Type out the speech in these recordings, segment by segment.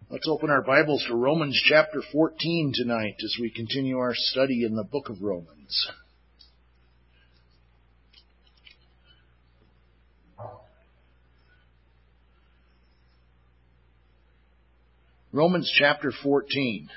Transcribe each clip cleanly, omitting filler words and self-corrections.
Let's open our Bibles to Romans chapter 14 tonight as we continue our study in the book of Romans. Romans chapter 14.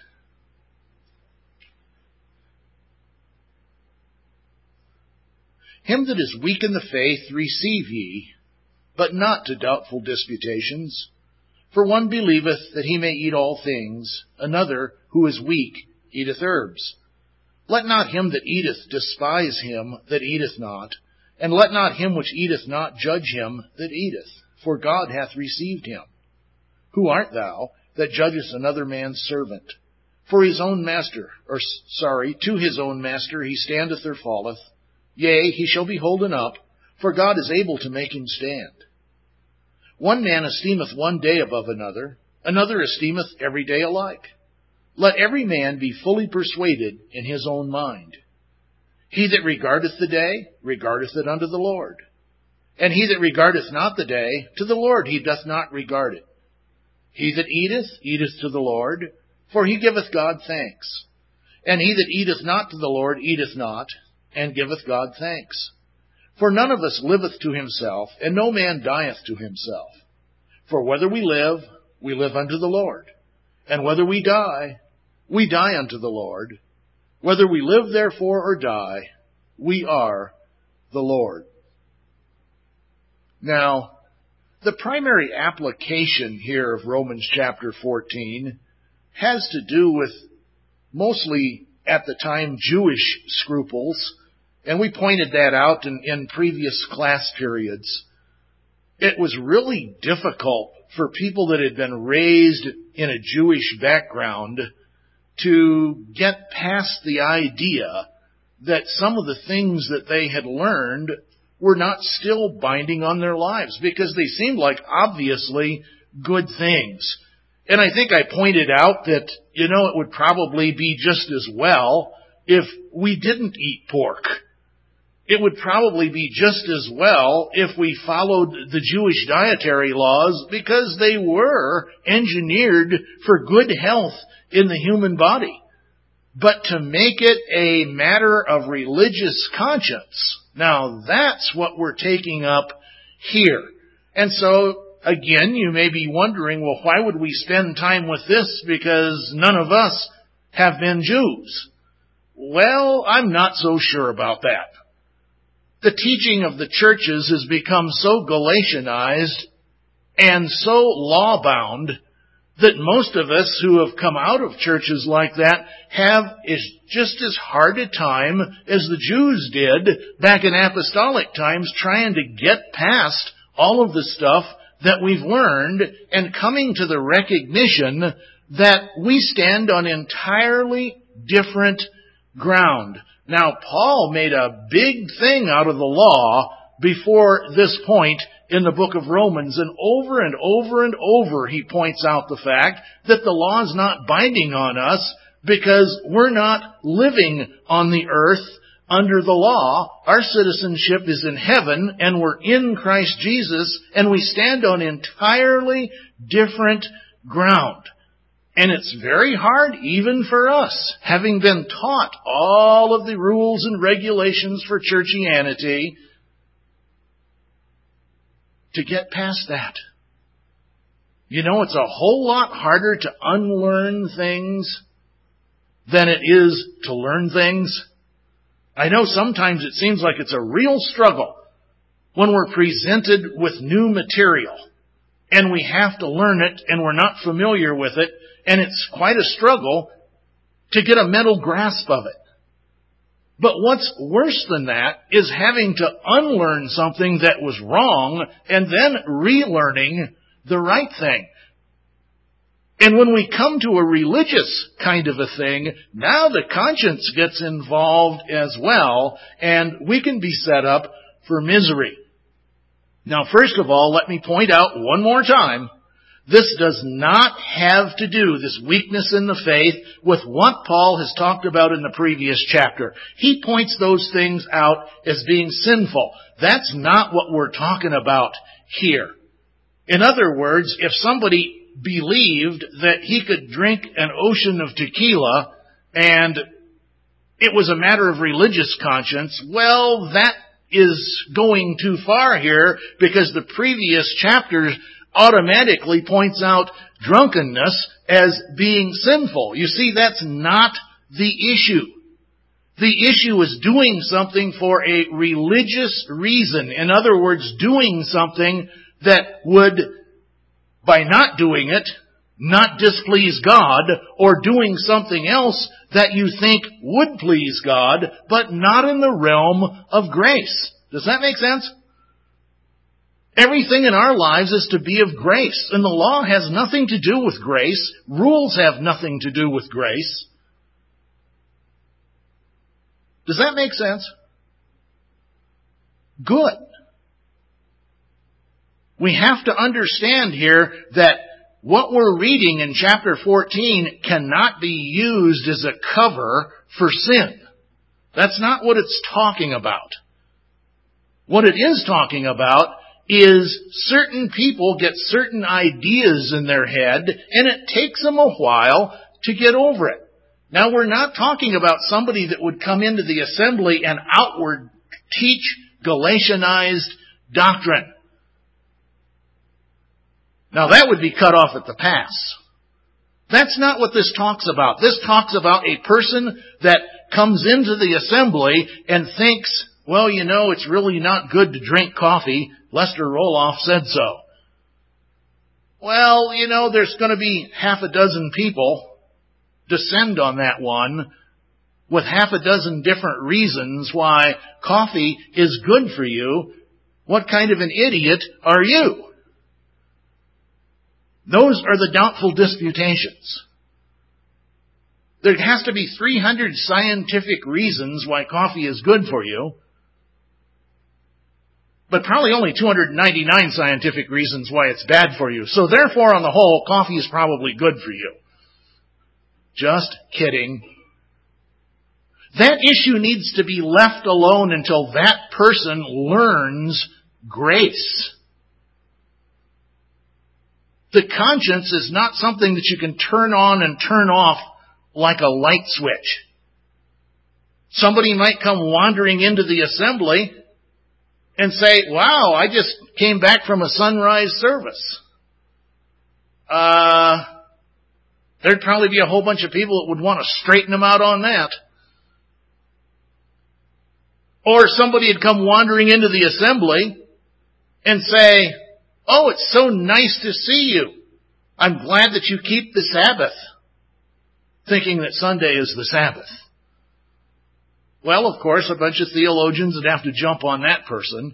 Him that is weak in the faith receive ye, but not to doubtful disputations. For one believeth that he may eat all things, another, who is weak, eateth herbs. Let not him that eateth despise him that eateth not, and let not him which eateth not judge him that eateth, for God hath received him. Who art thou that judgest another man's servant? For his own master, to his own master he standeth or falleth. Yea, he shall be holden up, for God is able to make him stand. One man esteemeth one day above another, another esteemeth every day alike. Let every man be fully persuaded in his own mind. He that regardeth the day, regardeth it unto the Lord. And he that regardeth not the day, to the Lord he doth not regard it. He that eateth, eateth to the Lord, for he giveth God thanks. And he that eateth not to the Lord eateth not, and giveth God thanks. For none of us liveth to himself, and no man dieth to himself. For whether we live unto the Lord. And whether we die unto the Lord. Whether we live therefore or die, we are the Lord. Now, the primary application here of Romans chapter 14 has to do with mostly at the time Jewish scruples. And we pointed that out in previous class periods. It was really difficult for people that had been raised in a Jewish background to get past the idea that some of the things that they had learned were not still binding on their lives, because they seemed like obviously good things. And I think I pointed out that, it would probably be just as well if we didn't eat pork. It would probably be just as well if we followed the Jewish dietary laws, because they were engineered for good health in the human body. But to make it a matter of religious conscience, now that's what we're taking up here. And so, again, you may be wondering, well, why would we spend time with this? Because none of us have been Jews. Well, I'm not so sure about that. The teaching of the churches has become so Galatianized and so law-bound that most of us who have come out of churches like that have just as hard a time as the Jews did back in apostolic times, trying to get past all of the stuff that we've learned and coming to the recognition that we stand on entirely different ground. Now, Paul made a big thing out of the law before this point in the book of Romans, and over and over he points out the fact that the law is not binding on us because we're not living on the earth under the law. Our citizenship is in heaven, and we're in Christ Jesus, and we stand on entirely different ground. And it's very hard, even for us, having been taught all of the rules and regulations for churchianity, to get past that. It's a whole lot harder to unlearn things than it is to learn things. I know sometimes it seems like it's a real struggle when we're presented with new material and we have to learn it and we're not familiar with it. And it's quite a struggle to get a mental grasp of it. But what's worse than that is having to unlearn something that was wrong and then relearning the right thing. And when we come to a religious kind of a thing, now the conscience gets involved as well, and we can be set up for misery. Now, first of all, let me point out one more time, this does not have to do, this weakness in the faith, with what Paul has talked about in the previous chapter. He points those things out as being sinful. That's not what we're talking about here. In other words, if somebody believed that he could drink an ocean of tequila and it was a matter of religious conscience, well, that is going too far here because the previous chapter automatically points out drunkenness as being sinful. You see, that's not the issue. The issue is doing something for a religious reason. In other words, doing something that would, by not doing it, not displease God, or doing something else that you think would please God, but not in the realm of grace. Does that make sense? Everything in our lives is to be of grace, and the law has nothing to do with grace. Rules have nothing to do with grace. Does that make sense? Good. We have to understand here that what we're reading in chapter 14 cannot be used as a cover for sin. That's not what it's talking about. What it is talking about is certain people get certain ideas in their head, and it takes them a while to get over it. Now, we're not talking about somebody that would come into the assembly and outward teach Galatianized doctrine. Now, that would be cut off at the pass. That's not what this talks about. This talks about a person that comes into the assembly and thinks, well, you know, it's really not good to drink coffee. Lester Roloff said so. Well, you know, there's going to be half a dozen people descend on that one with half a dozen different reasons why coffee is good for you. What kind of an idiot are you? Those are the doubtful disputations. There has to be 300 scientific reasons why coffee is good for you, but probably only 299 scientific reasons why it's bad for you. So therefore, on the whole, coffee is probably good for you. Just kidding. That issue needs to be left alone until that person learns grace. The conscience is not something that you can turn on and turn off like a light switch. Somebody might come wandering into the assembly and say, wow, I just came back from a sunrise service. There'd probably be a whole bunch of people that would want to straighten them out on that. Or somebody would come wandering into the assembly and say, oh, it's so nice to see you. I'm glad that you keep the Sabbath. Thinking that Sunday is the Sabbath. Well, of course, a bunch of theologians would have to jump on that person.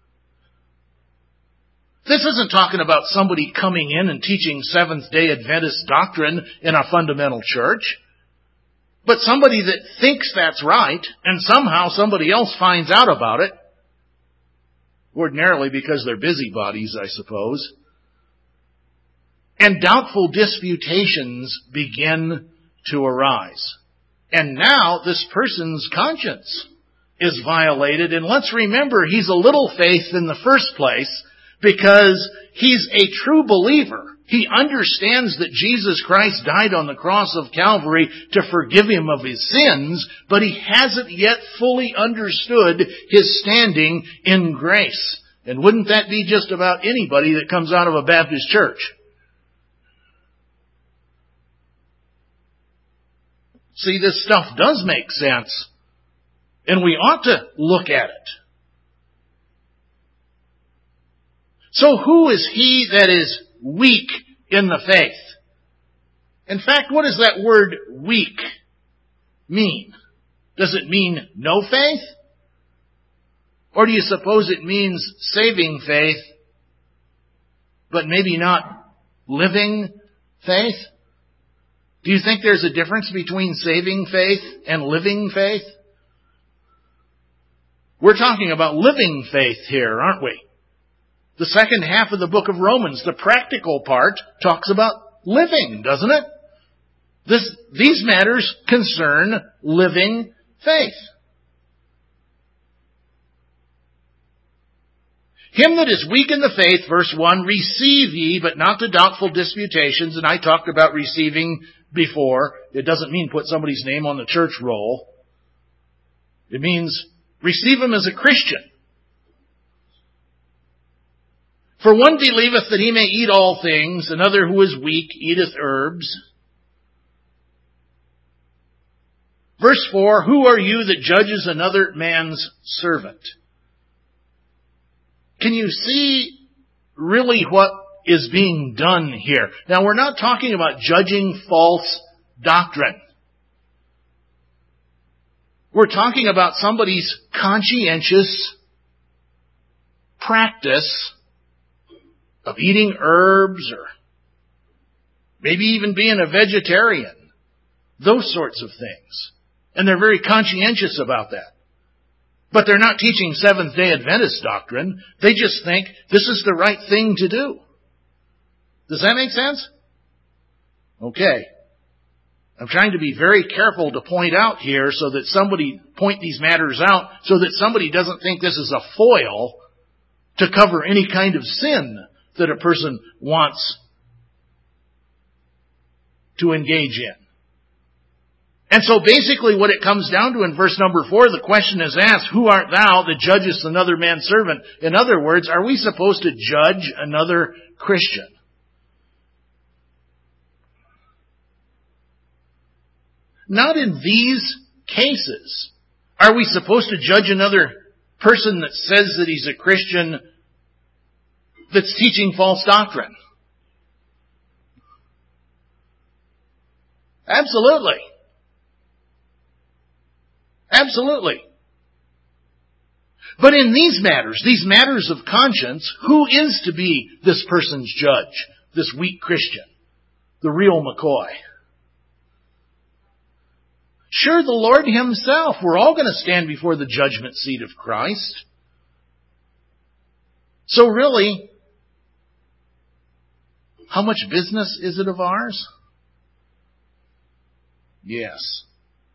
This isn't talking about somebody coming in and teaching Seventh-day Adventist doctrine in a fundamental church. But somebody that thinks that's right, and somehow somebody else finds out about it. Ordinarily because they're busybodies, I suppose. And doubtful disputations begin to arise. And now this person's conscience is violated. And let's remember, he's a little faith in the first place because he's a true believer. He understands that Jesus Christ died on the cross of Calvary to forgive him of his sins, but he hasn't yet fully understood his standing in grace. And wouldn't that be just about anybody that comes out of a Baptist church? See, this stuff does make sense, and we ought to look at it. So who is he that is weak in the faith? In fact, what does that word weak mean? Does it mean no faith? Or do you suppose it means saving faith, but maybe not living faith? Do you think there's a difference between saving faith and living faith? We're talking about living faith here, aren't we? The second half of the book of Romans, the practical part, talks about living, doesn't it? These matters concern living faith. Him that is weak in the faith, verse 1, receive ye, but not to doubtful disputations. And I talked about receiving before. It doesn't mean put somebody's name on the church roll. It means receive him as a Christian. For one believeth that he may eat all things, another who is weak eateth herbs. Verse 4, who are you that judges another man's servant? Can you see really what is being done here? Now, we're not talking about judging false doctrine. We're talking about somebody's conscientious practice of eating herbs or maybe even being a vegetarian. Those sorts of things. And they're very conscientious about that. But they're not teaching Seventh-day Adventist doctrine. They just think this is the right thing to do. Does that make sense? Okay. I'm trying to be very careful to point out here so that point these matters out so that somebody doesn't think this is a foil to cover any kind of sin that a person wants to engage in. And so basically what it comes down to in verse number 4, the question is asked, who art thou that judgest another man's servant? In other words, are we supposed to judge another Christian? Not in these cases. Are we supposed to judge another person that says that he's a Christian that's teaching false doctrine? Absolutely. Absolutely. But in these matters of conscience, who is to be this person's judge? This weak Christian? The real McCoy? Sure, the Lord Himself. We're all going to stand before the judgment seat of Christ. So really, how much business is it of ours? Yes.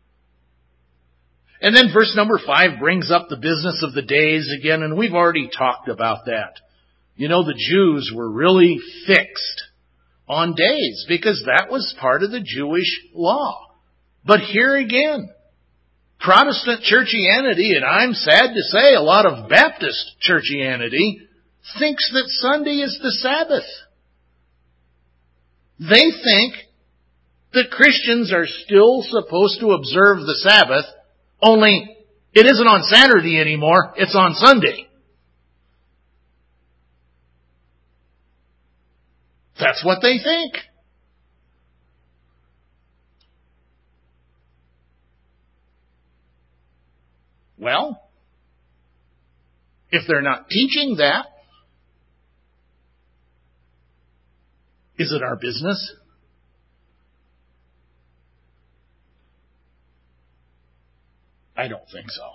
And then verse number 5 brings up the business of the days again, and we've already talked about that. You know, the Jews were really fixed on days because that was part of the Jewish law. But here again, Protestant churchianity, and I'm sad to say a lot of Baptist churchianity, thinks that Sunday is the Sabbath. They think that Christians are still supposed to observe the Sabbath, only it isn't on Saturday anymore, it's on Sunday. That's what they think. Well, if they're not teaching that, is it our business? I don't think so.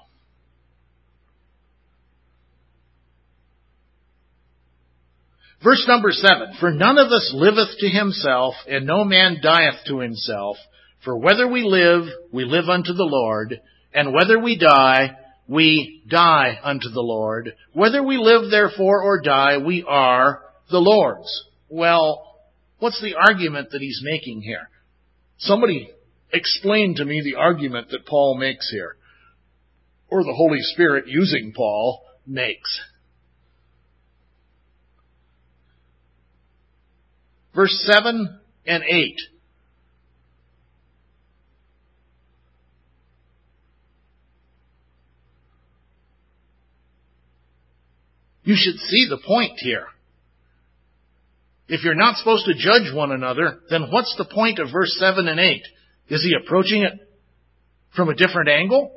Verse number 7, for none of us liveth to himself, and no man dieth to himself. For whether we live unto the Lord, and whether we die unto the Lord. Whether we live therefore or die, we are the Lord's. Well, what's the argument that he's making here? Somebody explain to me the argument that Paul makes here. Or the Holy Spirit using Paul makes. Verse 7 and 8. You should see the point here. If you're not supposed to judge one another, then what's the point of verse 7 and 8? Is he approaching it from a different angle?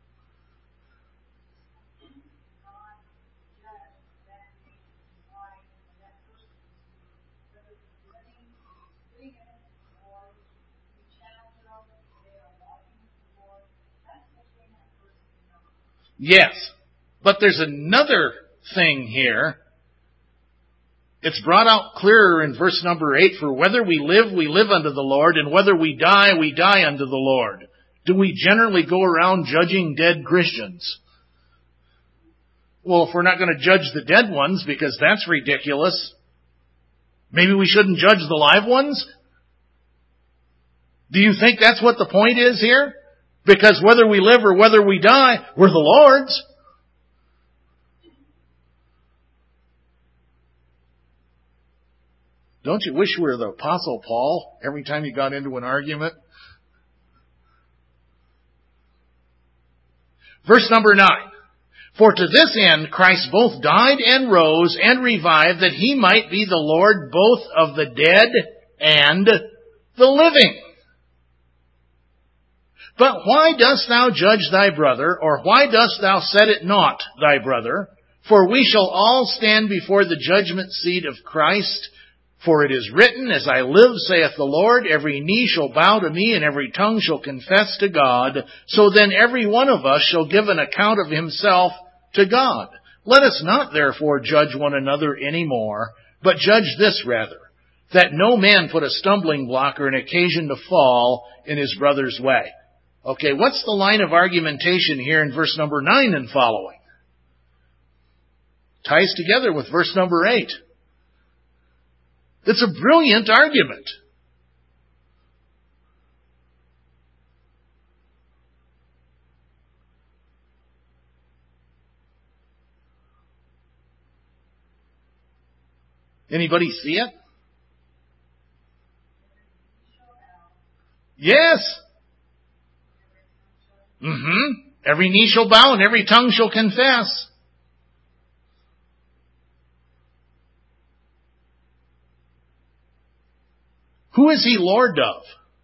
Yes, but there's another thing here. It's brought out clearer in verse number 8, for whether we live unto the Lord, and whether we die unto the Lord. Do we generally go around judging dead Christians? Well, if we're not going to judge the dead ones because that's ridiculous, maybe we shouldn't judge the live ones? Do you think that's what the point is here? Because whether we live or whether we die, we're the Lord's. Don't you wish we were the Apostle Paul every time you got into an argument? Verse number 9. For to this end Christ both died and rose and revived, that he might be the Lord both of the dead and the living. But why dost thou judge thy brother, or why dost thou set it not thy brother? For we shall all stand before the judgment seat of Christ. For it is written, As I live, saith the Lord, every knee shall bow to me, and every tongue shall confess to God. So then every one of us shall give an account of himself to God. Let us not therefore judge one another any more, but judge this rather, that no man put a stumbling block or an occasion to fall in his brother's way. Okay, what's the line of argumentation here in verse number 9 and following? Ties together with verse number 8. It's a brilliant argument. Anybody see it? Yes. Every knee shall bow and every tongue shall confess. Who is he Lord of?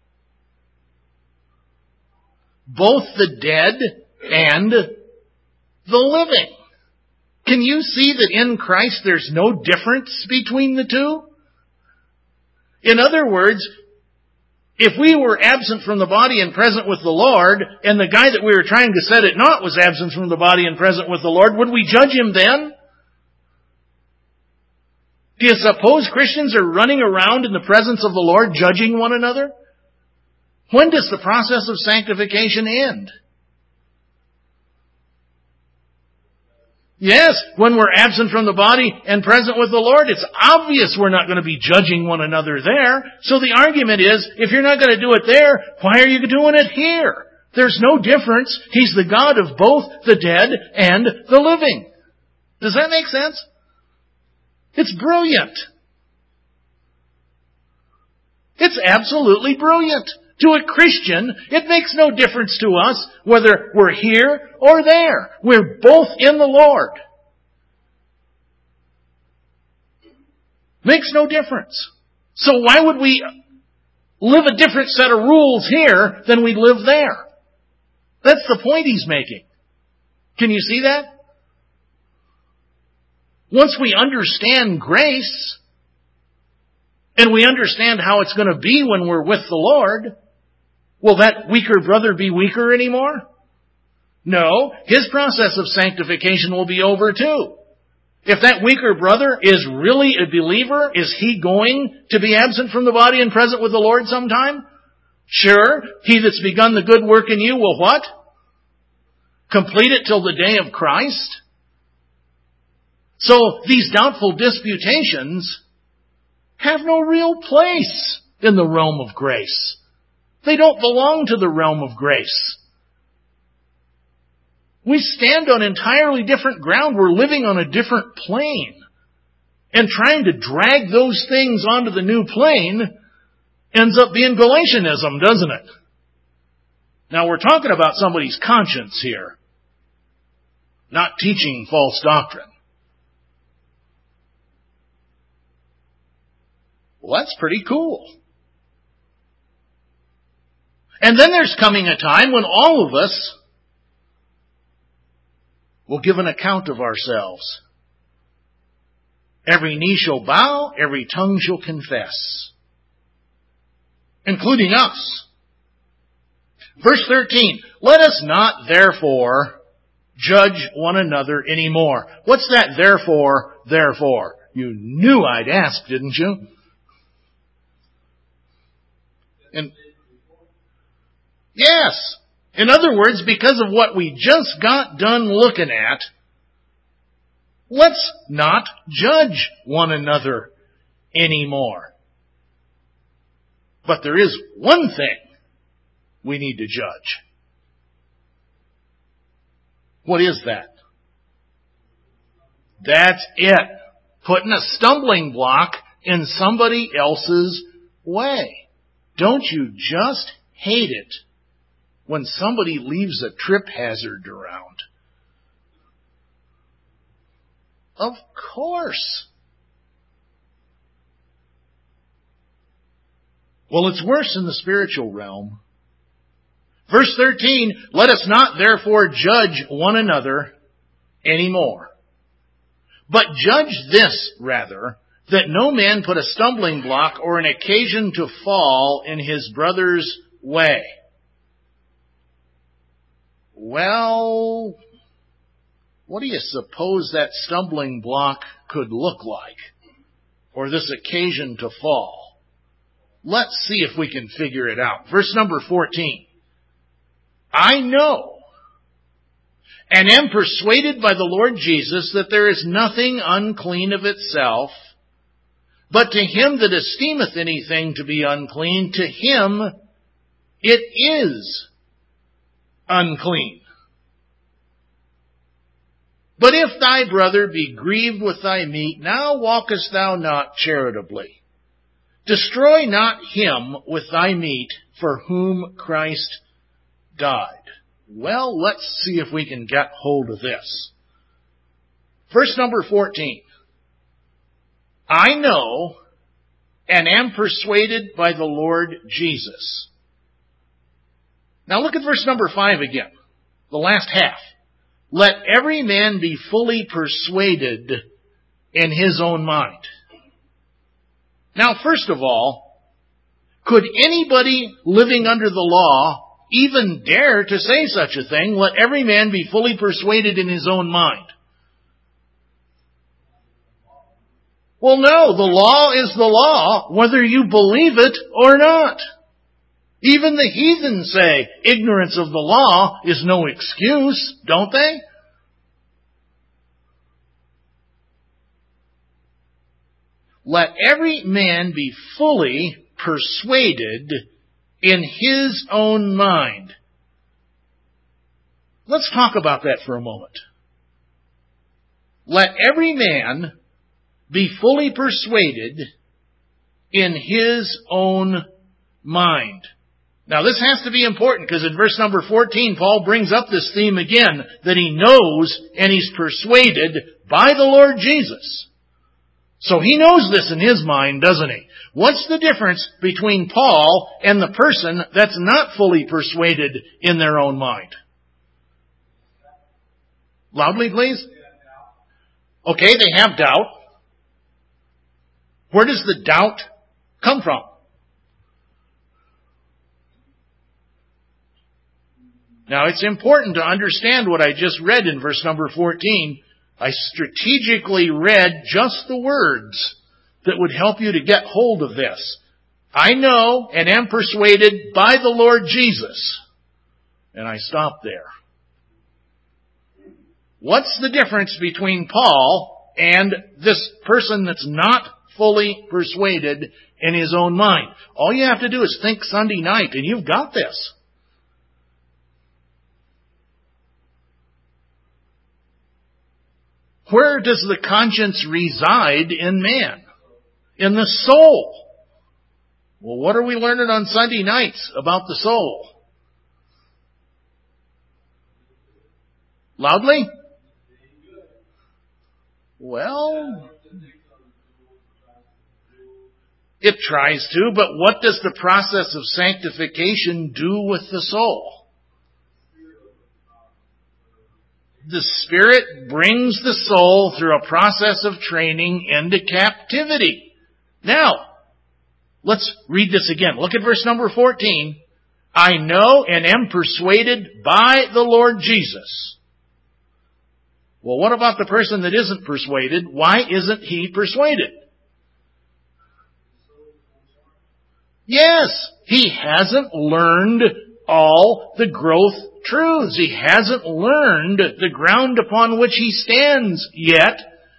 Both the dead and the living. Can you see that in Christ there's no difference between the two? In other words, if we were absent from the body and present with the Lord, and the guy that we were trying to set it not was absent from the body and present with the Lord, would we judge him then? Do you suppose Christians are running around in the presence of the Lord judging one another? When does the process of sanctification end? Yes, when we're absent from the body and present with the Lord, it's obvious we're not going to be judging one another there. So the argument is, if you're not going to do it there, why are you doing it here? There's no difference. He's the God of both the dead and the living. Does that make sense? It's brilliant. It's absolutely brilliant. To a Christian, it makes no difference to us whether we're here or there. We're both in the Lord. Makes no difference. So why would we live a different set of rules here than we live there? That's the point he's making. Can you see that? Once we understand grace, and we understand how it's going to be when we're with the Lord, will that weaker brother be weaker anymore? No, his process of sanctification will be over too. If that weaker brother is really a believer, is he going to be absent from the body and present with the Lord sometime? Sure, he that's begun the good work in you will what? Complete it till the day of Christ. So these doubtful disputations have no real place in the realm of grace. They don't belong to the realm of grace. We stand on entirely different ground. We're living on a different plane. And trying to drag those things onto the new plane ends up being Galatianism, doesn't it? Now we're talking about somebody's conscience here, not teaching false doctrine. Well, that's pretty cool. And then there's coming a time when all of us will give an account of ourselves. Every knee shall bow, every tongue shall confess, including us. Verse 13, let us not therefore judge one another anymore. What's that therefore? You knew I'd ask, didn't you? And yes. In other words, because of what we just got done looking at, Let's not judge one another anymore. But there is one thing we need to judge. What is that? That's it. Putting a stumbling block in somebody else's way. Don't you just hate it when somebody leaves a trip hazard around? Of course. Well, it's worse in the spiritual realm. Verse 13, let us not therefore judge one another anymore. But judge this rather, that no man put a stumbling block or an occasion to fall in his brother's way. Well, what do you suppose that stumbling block could look like? Or this occasion to fall? Let's see if we can figure it out. Verse number 14. I know and am persuaded by the Lord Jesus that there is nothing unclean of itself, but to him that esteemeth anything to be unclean, to him it is unclean. But if thy brother be grieved with thy meat, now walkest thou not charitably. Destroy not him with thy meat for whom Christ died. Well, let's see if we can get hold of this. Verse number 14. I know and am persuaded by the Lord Jesus. Now look at verse number 5 again. The last half. Let every man be fully persuaded in his own mind. Now, first of all, could anybody living under the law even dare to say such a thing? Let every man be fully persuaded in his own mind. Well, no, the law is the law, whether you believe it or not. Even the heathen say ignorance of the law is no excuse, don't they? Let every man be fully persuaded in his own mind. Let's talk about that for a moment. Let every man be fully persuaded in his own mind. Now this has to be important because in verse number 14, Paul brings up this theme again, that he knows and he's persuaded by the Lord Jesus. So he knows this in his mind, doesn't he? What's the difference between Paul and the person that's not fully persuaded in their own mind? Loudly, please. Okay, they have doubt. Where does the doubt come from? Now, it's important to understand what I just read in verse number 14. I strategically read just the words that would help you to get hold of this. I know and am persuaded by the Lord Jesus. And I stopped there. What's the difference between Paul and this person that's not fully persuaded in his own mind? All you have to do is think Sunday night and you've got this. Where does the conscience reside in man? In the soul. Well, what are we learning on Sunday nights about the soul? Loudly? Well, it tries to, but what does the process of sanctification do with the soul? The Spirit brings the soul through a process of training into captivity. Now, let's read this again. Look at verse number 14. I know and am persuaded by the Lord Jesus. Well, what about the person that isn't persuaded? Why isn't he persuaded? Yes, he hasn't learned all the growth truths. He hasn't learned the ground upon which he stands yet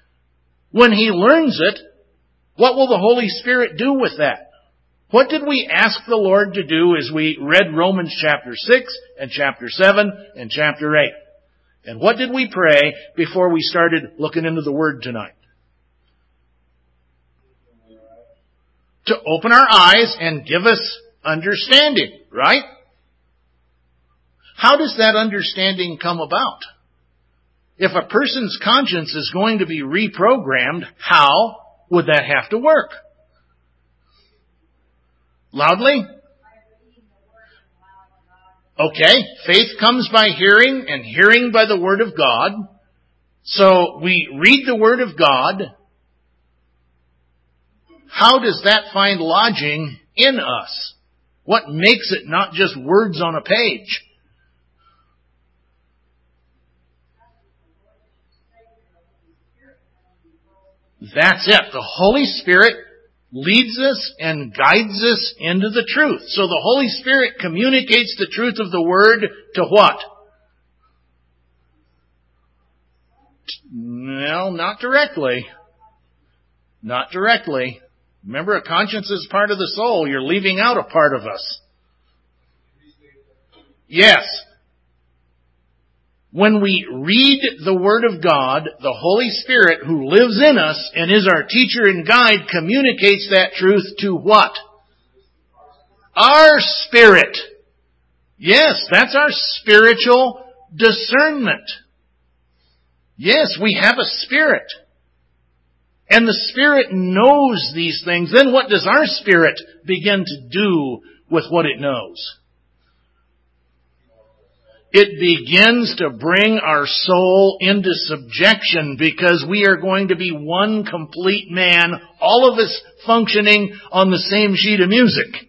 When he learns it, what will the Holy Spirit do with that? What did we ask the Lord to do as we read Romans chapter 6 and chapter 7 and chapter 8? And what did we pray before we started looking into the Word tonight? To open our eyes and give us understanding, right? How does that understanding come about? If a person's conscience is going to be reprogrammed, how would that have to work? Loudly? Okay, faith comes by hearing, and hearing by the Word of God. So we read the Word of God. How does that find lodging in us? What makes it not just words on a page? That's it. The Holy Spirit leads us and guides us into the truth. So the Holy Spirit communicates the truth of the Word to what? Well, not directly. Not directly. Remember, a conscience is part of the soul. You're leaving out a part of us. Yes. When we read the Word of God, the Holy Spirit who lives in us and is our teacher and guide communicates that truth to what? Our spirit. Yes, that's our spiritual discernment. Yes, we have a spirit. And the Spirit knows these things. Then what does our spirit begin to do with what it knows? It begins to bring our soul into subjection because we are going to be one complete man, all of us functioning on the same sheet of music.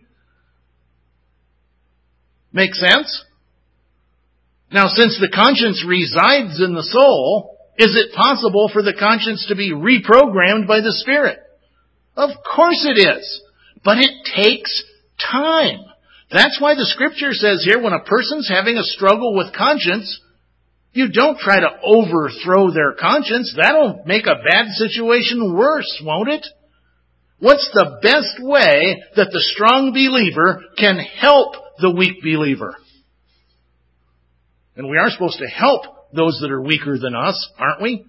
Make sense? Now, since the conscience resides in the soul, is it possible for the conscience to be reprogrammed by the Spirit? Of course it is. But it takes time. That's why the Scripture says here, when a person's having a struggle with conscience, you don't try to overthrow their conscience. That'll make a bad situation worse, won't it? What's the best way that the strong believer can help the weak believer? And we are supposed to help those that are weaker than us, aren't we?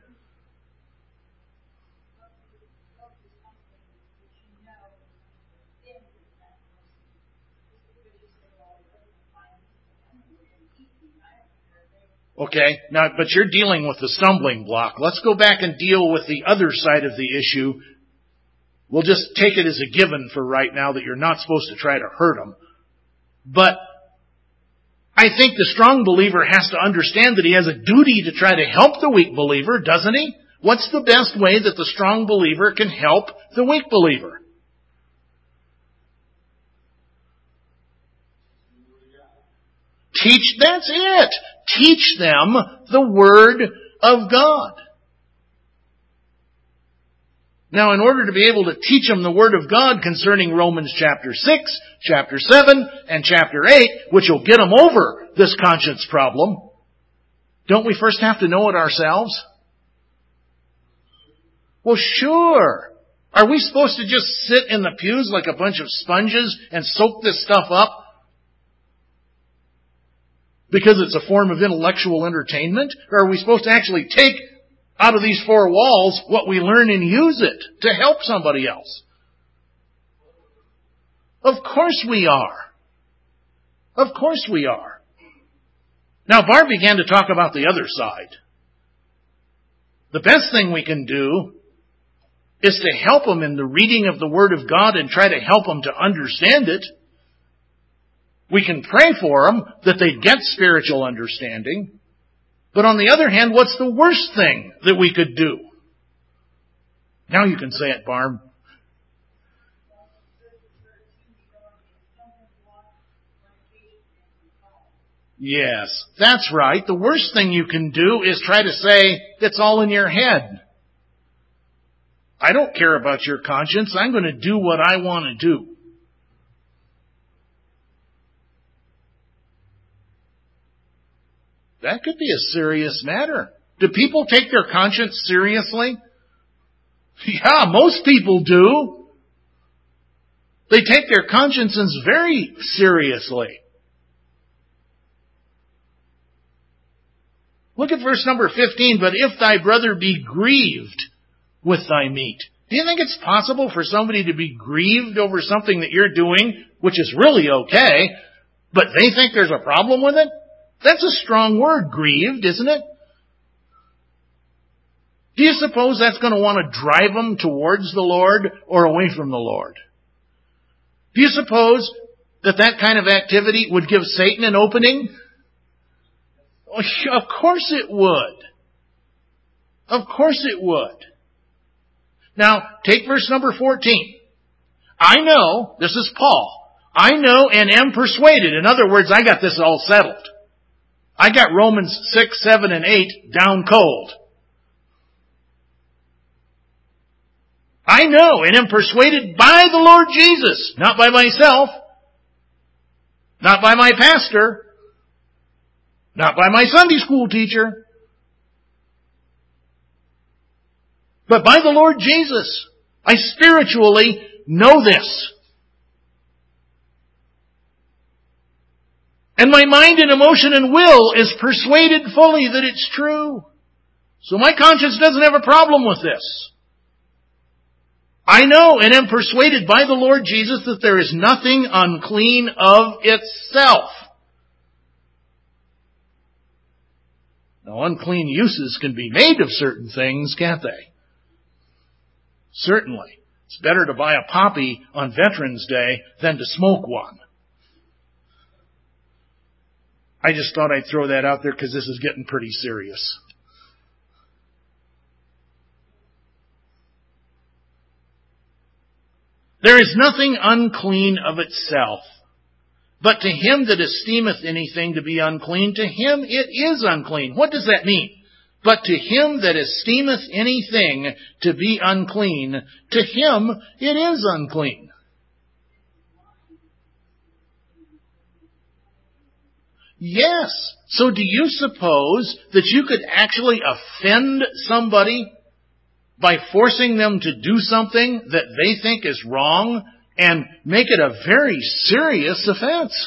Okay, now, but you're dealing with the stumbling block. Let's go back and deal with the other side of the issue. We'll just take it as a given for right now that you're not supposed to try to hurt them. But I think the strong believer has to understand that he has a duty to try to help the weak believer, doesn't he? What's the best way that the strong believer can help the weak believer? Teach, that's it. Teach them the Word of God. Now, in order to be able to teach them the Word of God concerning Romans chapter 6, chapter 7, and chapter 8, which will get them over this conscience problem, don't we first have to know it ourselves? Well, sure. Are we supposed to just sit in the pews like a bunch of sponges and soak this stuff up because it's a form of intellectual entertainment? Or are we supposed to actually take out of these four walls what we learn and use it to help somebody else? Of course we are. Of course we are. Now, Barb began to talk about the other side. The best thing we can do is to help them in the reading of the Word of God and try to help them to understand it. We can pray for them that they get spiritual understanding. But on the other hand, what's the worst thing that we could do? Now you can say it, Barb. Yes, that's right. The worst thing you can do is try to say, it's all in your head. I don't care about your conscience. I'm going to do what I want to do. That could be a serious matter. Do people take their conscience seriously? Yeah, most people do. They take their consciences very seriously. Look at verse number 15. But if thy brother be grieved with thy meat. Do you think it's possible for somebody to be grieved over something that you're doing, which is really okay, but they think there's a problem with it? That's a strong word, grieved, isn't it? Do you suppose that's going to want to drive them towards the Lord or away from the Lord? Do you suppose that that kind of activity would give Satan an opening? Of course it would. Of course it would. Now, take verse number 14. I know, this is Paul, I know and am persuaded. In other words, I got this all settled. I got Romans 6, 7, and 8 down cold. I know and am persuaded by the Lord Jesus, not by myself, not by my pastor, not by my Sunday school teacher, but by the Lord Jesus. I spiritually know this. And my mind and emotion and will is persuaded fully that it's true. So my conscience doesn't have a problem with this. I know and am persuaded by the Lord Jesus that there is nothing unclean of itself. Now, unclean uses can be made of certain things, can't they? Certainly. It's better to buy a poppy on Veterans Day than to smoke one. I just thought I'd throw that out there because this is getting pretty serious. There is nothing unclean of itself, but to him that esteemeth anything to be unclean, to him it is unclean. What does that mean? But to him that esteemeth anything to be unclean, to him it is unclean. Yes. So do you suppose that you could actually offend somebody by forcing them to do something that they think is wrong and make it a very serious offense?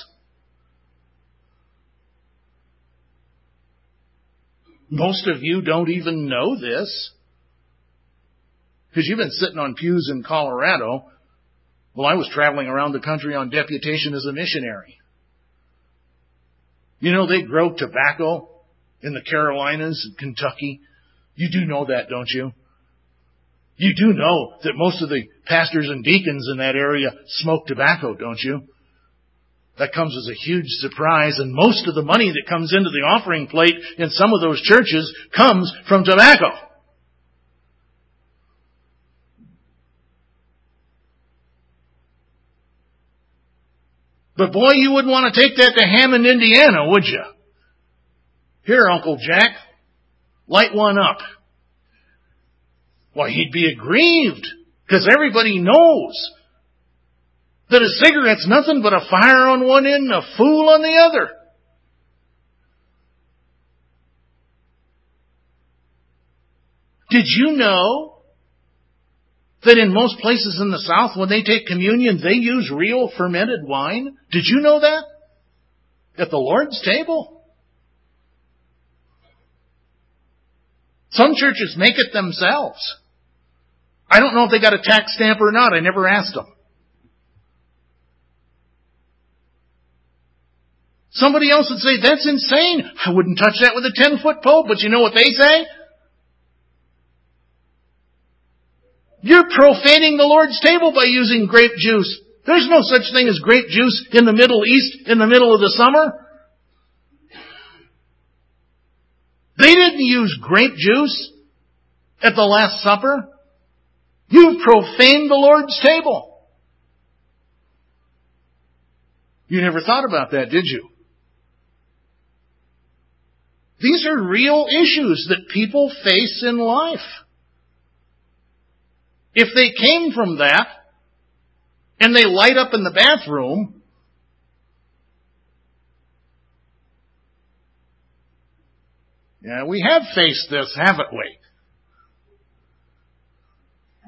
Most of you don't even know this because you've been sitting on pews in Colorado. Well, I was traveling around the country on deputation as a missionary. You know they grow tobacco in the Carolinas and Kentucky. You do know that, don't you? You do know that most of the pastors and deacons in that area smoke tobacco, don't you? That comes as a huge surprise, and most of the money that comes into the offering plate in some of those churches comes from tobacco. But boy, you wouldn't want to take that to Hammond, Indiana, would you? Here, Uncle Jack, light one up. Why, he'd be aggrieved, because everybody knows that a cigarette's nothing but a fire on one end and a fool on the other. Did you know that in most places in the South, when they take communion, they use real fermented wine? Did you know that? At the Lord's table? Some churches make it themselves. I don't know if they got a tax stamp or not. I never asked them. Somebody else would say, that's insane. I wouldn't touch that with a 10-foot pole. But you know what they say? You're profaning the Lord's table by using grape juice. There's no such thing as grape juice in the Middle East in the middle of the summer. They didn't use grape juice at the Last Supper. You've profaned the Lord's table. You never thought about that, did you? These are real issues that people face in life. If they came from that, and they light up in the bathroom, yeah, we have faced this, haven't we?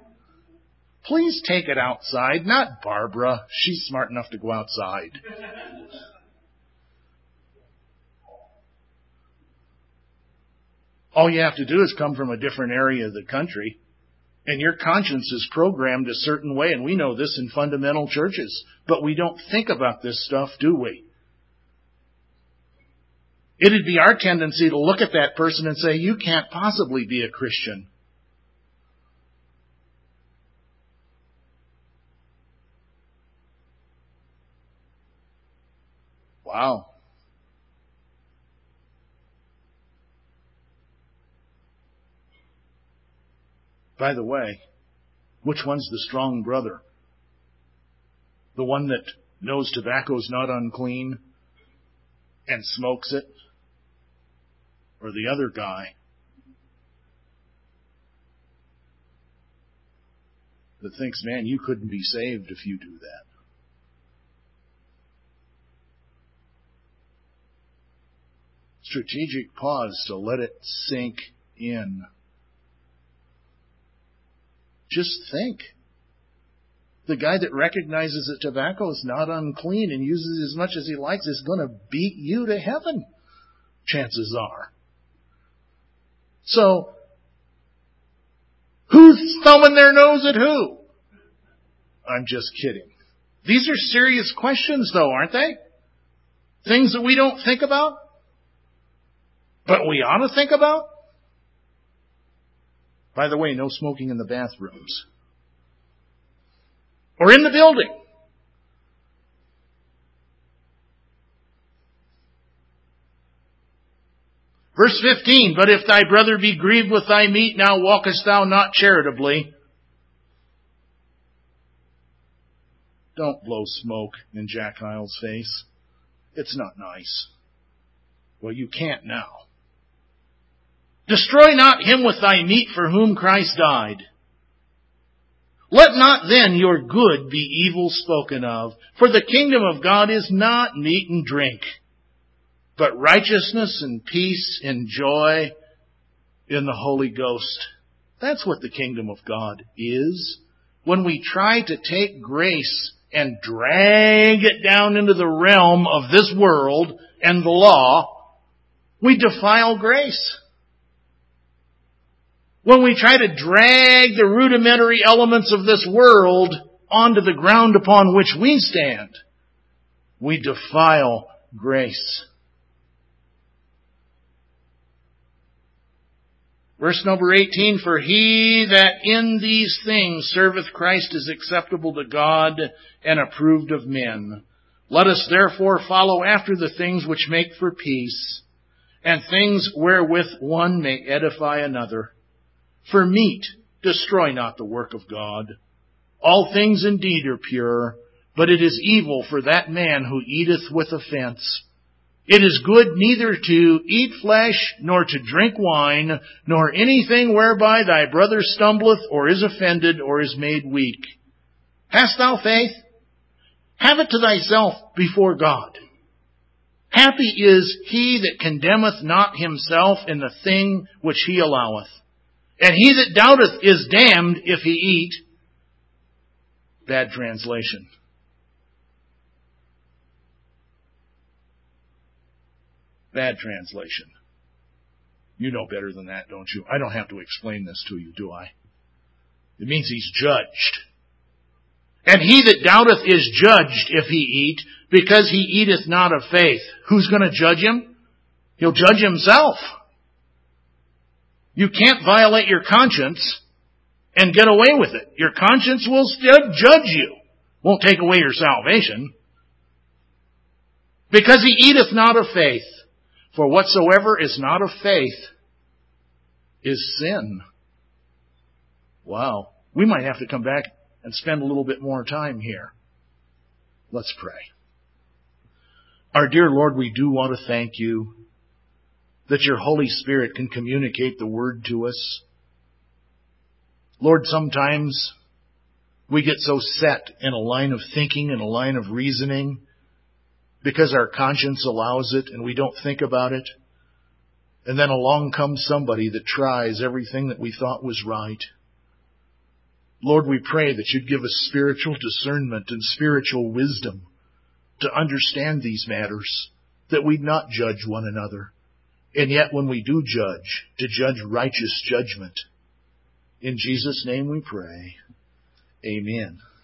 please take it outside. Not Barbara. She's smart enough to go outside. All you have to do is come from a different area of the country, and your conscience is programmed a certain way, and we know this in fundamental churches. But we don't think about this stuff, do we? It'd be our tendency to look at that person and say, you can't possibly be a Christian. Wow. By the way, which one's the strong brother? The one that knows tobacco's not unclean and smokes it? Or the other guy that thinks, man, you couldn't be saved if you do that? Strategic pause to let it sink in. Just think. The guy that recognizes that tobacco is not unclean and uses as much as he likes is going to beat you to heaven, chances are. So, who's thumbing their nose at who? I'm just kidding. These are serious questions, though, aren't they? Things that we don't think about, but we ought to think about. By the way, no smoking in the bathrooms or in the building. Verse 15, but if thy brother be grieved with thy meat, now walkest thou not charitably. Don't blow smoke in Jack Hyles' face. It's not nice. Well, you can't now. Destroy not him with thy meat for whom Christ died. Let not then your good be evil spoken of, for the kingdom of God is not meat and drink, but righteousness and peace and joy in the Holy Ghost. That's what the kingdom of God is. When we try to take grace and drag it down into the realm of this world and the law, we defile grace. When we try to drag the rudimentary elements of this world onto the ground upon which we stand, we defile grace. Verse number 18, for he that in these things serveth Christ is acceptable to God and approved of men. Let us therefore follow after the things which make for peace, and things wherewith one may edify another. For meat, destroy not the work of God. All things indeed are pure, but it is evil for that man who eateth with offense. It is good neither to eat flesh, nor to drink wine, nor anything whereby thy brother stumbleth, or is offended, or is made weak. Hast thou faith? Have it to thyself before God. Happy is he that condemneth not himself in the thing which he alloweth. And he that doubteth is damned if he eat. Bad translation. Bad translation. You know better than that, don't you? I don't have to explain this to you, do I? It means he's judged. And he that doubteth is judged if he eat, because he eateth not of faith. Who's going to judge him? He'll judge himself. You can't violate your conscience and get away with it. Your conscience will still judge you. Won't take away your salvation. Because he eateth not of faith. For whatsoever is not of faith is sin. Wow. We might have to come back and spend a little bit more time here. Let's pray. Our dear Lord, we do want to thank you that your Holy Spirit can communicate the Word to us. Lord, sometimes we get so set in a line of thinking and a line of reasoning because our conscience allows it and we don't think about it. And then along comes somebody that tries everything that we thought was right. Lord, we pray that you'd give us spiritual discernment and spiritual wisdom to understand these matters, that we'd not judge one another, and yet when we do judge, to judge righteous judgment. In Jesus' name we pray. Amen.